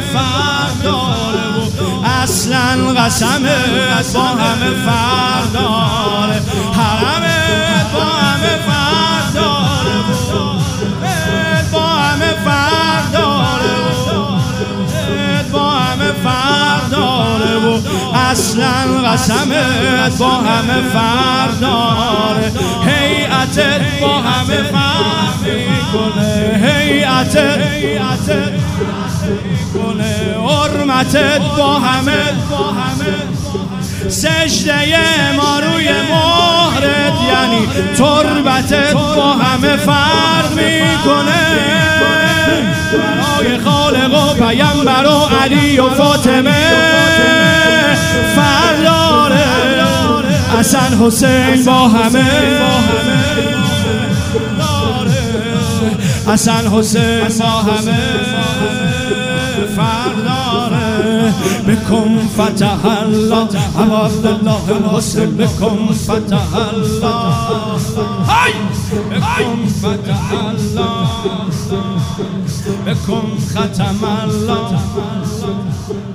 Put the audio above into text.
فرق داره و اصلا قسمت با همه فرق داره، حرمت با همه فرق داره و با همه فرق داره و با همه فرق داره و اصلا قسمت با همه فرق داره، هیئتت با همه فرق میکنه، هیئتت کنه، حرمتت با همه سجده ما روی مهرت، یعنی تربتت با همه فرق میکنه، برای خالق و پیامبر و علی و فاطمه فرق داره، حسن حسین با همه حسن حسین با همه فرق داره، بکن فتح الله عبد الله الحسن، بکن فتح الله، بکن فتح الله، بکن ختم الله.